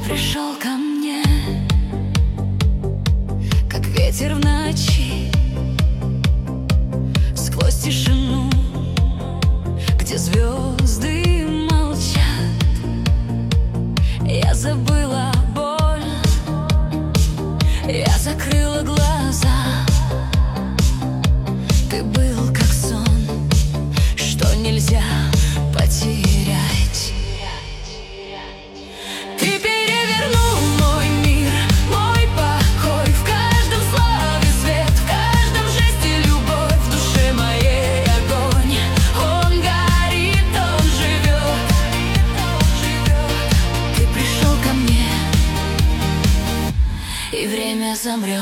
пришел ко мне, как ветер в ночи, сквозь тишину, где звезды молчат. Я забыла боль, я закрыла глаза. Ты был как сон, что нельзя потерять. Ты перевернул мой мир, мой покой. В каждом слове свет, в каждом жесте любовь. В душе моей огонь, он горит, он живет. Ты пришел ко мне, и время замрет.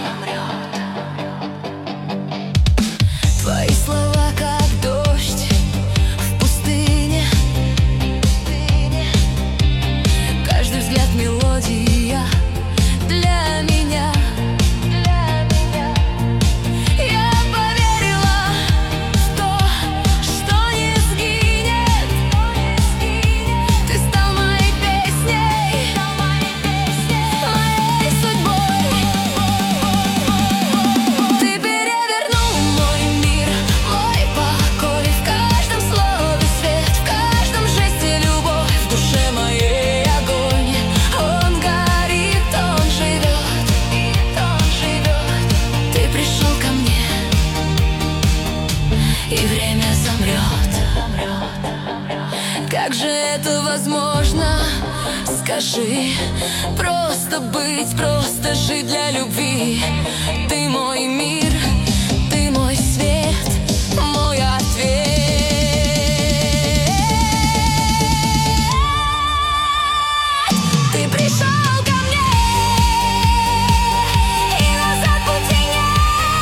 Твои слова как дождь в пустыне, каждый взгляд мелодия для меня. Я поверила в то, что не сгинет. Ты стал моей песней, моей судьбой. Ты перевернул мой мир, мой покой. В каждом слове свет, в каждом жесте любовь. В душе моей огонь, он горит, он живет. Ты пришел ко мне, и время замрет. Как же это возможно? Скажи, просто быть, просто жить для любви. Ты мой мир, ты мой свет, мой ответ. Ты пришел ко мне, и назад пути нет.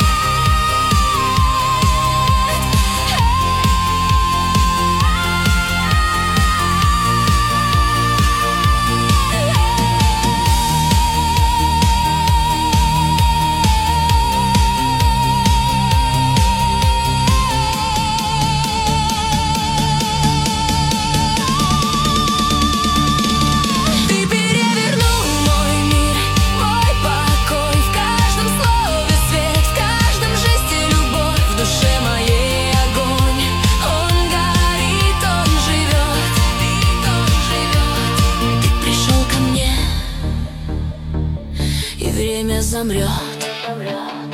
Ты перевернул мой мир, мой покой. В каждом слове свет, в каждом жесте любовь. В душе моей огонь, он горит, он живет. Ты пришел ко мне, и время замрет.